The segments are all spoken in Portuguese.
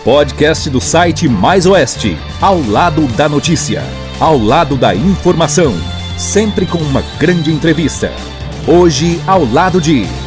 podcast do site Mais Oeste, ao lado da notícia, ao lado da informação, sempre com uma grande entrevista. Hoje, ao lado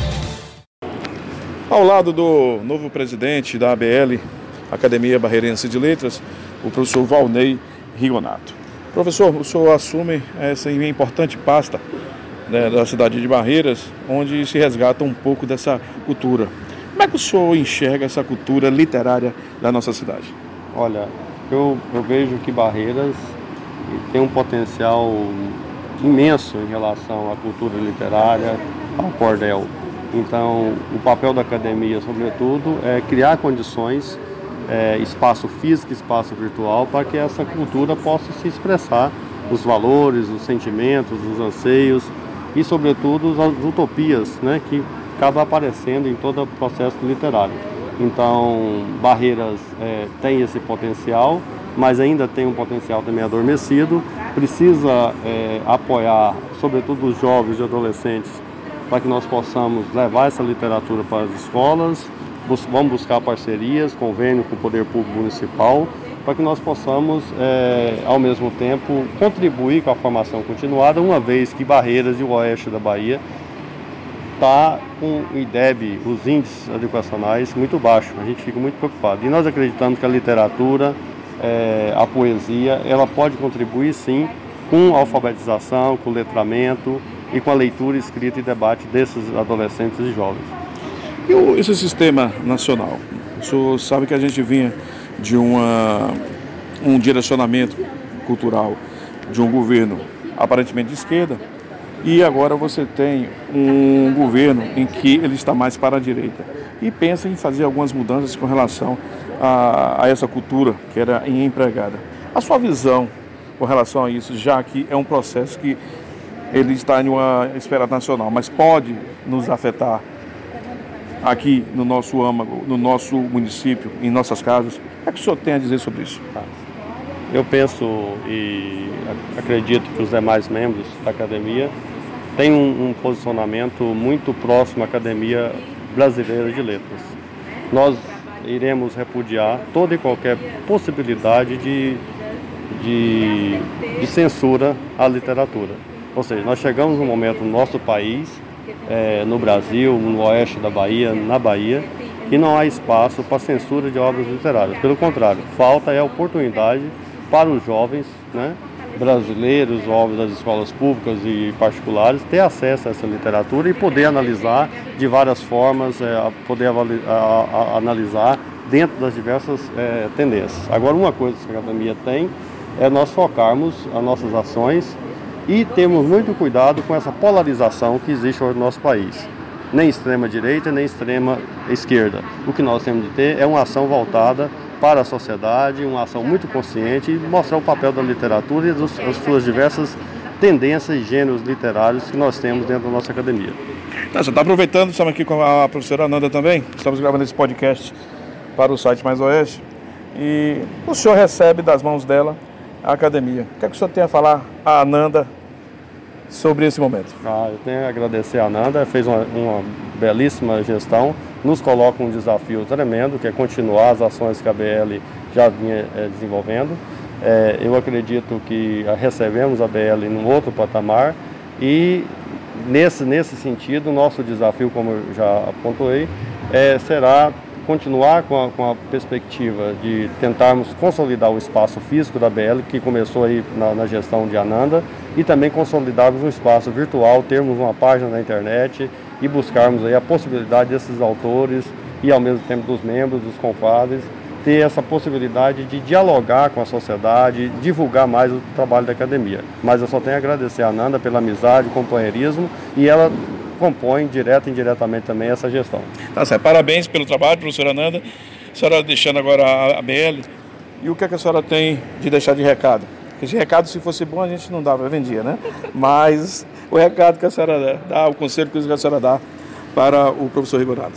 do novo presidente da ABL, Academia Barreirense de Letras, o professor Valnei Rigonato. Professor, o senhor assume essa importante pasta, né, da cidade de Barreiras, onde se resgata um pouco dessa cultura. Como é que o senhor enxerga essa cultura literária da nossa cidade? Olha, eu vejo que Barreiras tem um potencial imenso em relação à cultura literária, ao cordel. Então, o papel da academia, sobretudo, é criar condições, espaço físico, espaço virtual, para que essa cultura possa se expressar, os valores, os sentimentos, os anseios e, sobretudo, as utopias, né, que acabam aparecendo em todo o processo literário. Então, Barreiras tem esse potencial, mas ainda tem um potencial também adormecido, precisa apoiar, sobretudo, os jovens e adolescentes, para que nós possamos levar essa literatura para as escolas. Vamos buscar parcerias, convênio com o Poder Público Municipal, para que nós possamos, ao mesmo tempo, contribuir com a formação continuada, uma vez que Barreiras e o oeste da Bahia está com o IDEB, os índices educacionais, muito baixos. A gente fica muito preocupado. E nós acreditamos que a literatura, a poesia, ela pode contribuir, sim, com a alfabetização, com o letramento e com a leitura, escrita e debate desses adolescentes e jovens. E esse sistema nacional? O senhor sabe que a gente vinha de um direcionamento cultural de um governo aparentemente de esquerda, e agora você tem um governo em que ele está mais para a direita e pensa em fazer algumas mudanças com relação a essa cultura que era empregada. A sua visão com relação a isso, já que é um processo que ele está em uma esfera nacional, mas pode nos afetar aqui no nosso âmago, no nosso município, em nossas casas. O que é que o senhor tem a dizer sobre isso? Eu penso e acredito que os demais membros da academia têm um posicionamento muito próximo à Academia Brasileira de Letras. Nós iremos repudiar toda e qualquer possibilidade de censura à literatura. Ou seja, nós chegamos num momento no nosso país, no Brasil, no oeste da Bahia, na Bahia, que não há espaço para censura de obras literárias. Pelo contrário, falta a oportunidade para os jovens, né, brasileiros, jovens das escolas públicas e particulares, ter acesso a essa literatura e poder analisar de várias formas, poder analisar dentro das diversas tendências. Agora, uma coisa que a academia tem é nós focarmos as nossas ações e temos muito cuidado com essa polarização que existe hoje no nosso país. Nem extrema direita, nem extrema esquerda. O que nós temos de ter é uma ação voltada para a sociedade, uma ação muito consciente e mostrar o papel da literatura e as suas diversas tendências e gêneros literários que nós temos dentro da nossa academia. Tá, você está aproveitando, estamos aqui com a professora Ananda também, estamos gravando esse podcast para o site Mais Oeste, e o senhor recebe das mãos dela a academia. O que é que o senhor tem a falar a Ananda sobre esse momento? Eu tenho a agradecer a Ananda, fez uma belíssima gestão, nos coloca um desafio tremendo, que é continuar as ações que a BL já vinha desenvolvendo. Eu acredito que recebemos a BL num outro patamar e nesse sentido, o nosso desafio, como eu já apontei, será continuar com a perspectiva de tentarmos consolidar o espaço físico da BL, que começou aí na gestão de Ananda, e também consolidarmos um espaço virtual, termos uma página na internet e buscarmos aí a possibilidade desses autores e ao mesmo tempo dos membros, dos confrades, ter essa possibilidade de dialogar com a sociedade, divulgar mais o trabalho da academia. Mas eu só tenho a agradecer a Ananda pela amizade, companheirismo, e ela compõe direta e indiretamente também essa gestão. Tá certo. Parabéns pelo trabalho, professora Ananda. A senhora deixando agora a BL. E o que a senhora tem de deixar de recado? Esse recado, se fosse bom, a gente não dava, vendia, né? Mas o recado que a senhora dá, o conselho que a senhora dá para o professor Rigonato.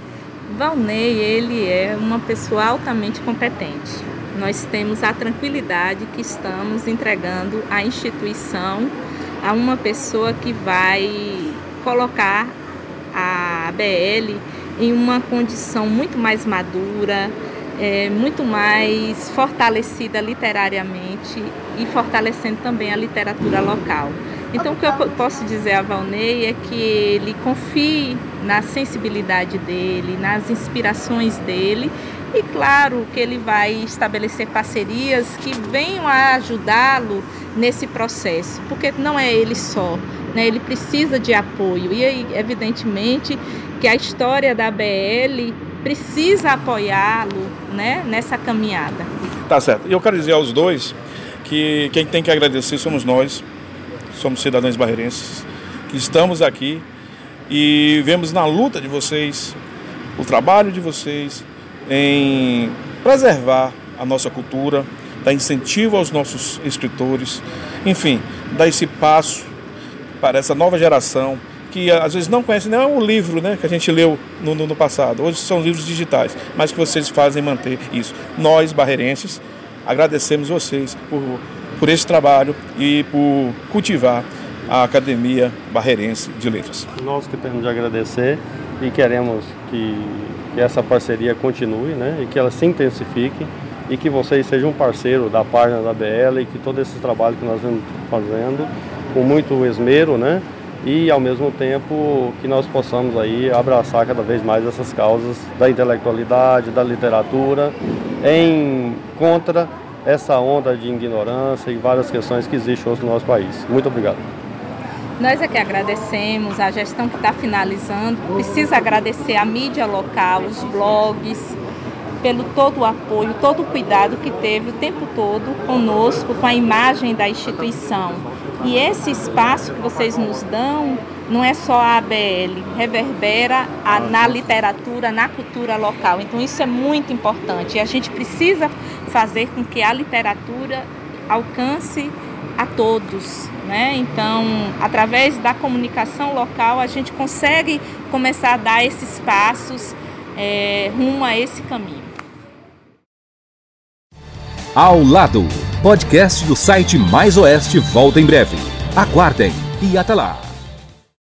Valnei, ele é uma pessoa altamente competente. Nós temos a tranquilidade que estamos entregando a instituição a uma pessoa que vai colocar a ABL em uma condição muito mais madura, muito mais fortalecida literariamente e fortalecendo também a literatura local. Então, o que eu posso dizer a Valnei é que ele confie na sensibilidade dele, nas inspirações dele, e claro que ele vai estabelecer parcerias que venham a ajudá-lo nesse processo, porque não é ele só, né? Ele precisa de apoio, e aí, evidentemente que a história da ABL precisa apoiá-lo, né, nessa caminhada. Tá certo. E eu quero dizer aos dois que quem tem que agradecer somos nós, somos cidadãos barreirenses, que estamos aqui e vemos na luta de vocês, o trabalho de vocês em preservar a nossa cultura, dar incentivo aos nossos escritores, enfim, dar esse passo para essa nova geração que às vezes não conhece nem o livro, né, que a gente leu no passado. Hoje são livros digitais, mas que vocês fazem manter isso. Nós, barreirenses, agradecemos vocês por esse trabalho e por cultivar a Academia Barreirense de Letras. Nós que temos de agradecer e queremos que essa parceria continue, né, e que ela se intensifique e que vocês sejam um parceiro da página da ABL e que todo esse trabalho que nós vamos fazendo com muito esmero, né, e ao mesmo tempo que nós possamos aí abraçar cada vez mais essas causas da intelectualidade, da literatura, contra essa onda de ignorância e várias questões que existem hoje no nosso país. Muito obrigado. Nós é que agradecemos a gestão que está finalizando, precisa agradecer a mídia local, os blogs, pelo todo o apoio, todo o cuidado que teve o tempo todo conosco, com a imagem da instituição. E esse espaço que vocês nos dão não é só a ABL, reverbera na literatura, na cultura local. Então isso é muito importante e a gente precisa fazer com que a literatura alcance a todos, né? Então, através da comunicação local, a gente consegue começar a dar esses passos rumo a esse caminho. Ao Lado, podcast do site Mais Oeste volta em breve. Aguardem e até lá!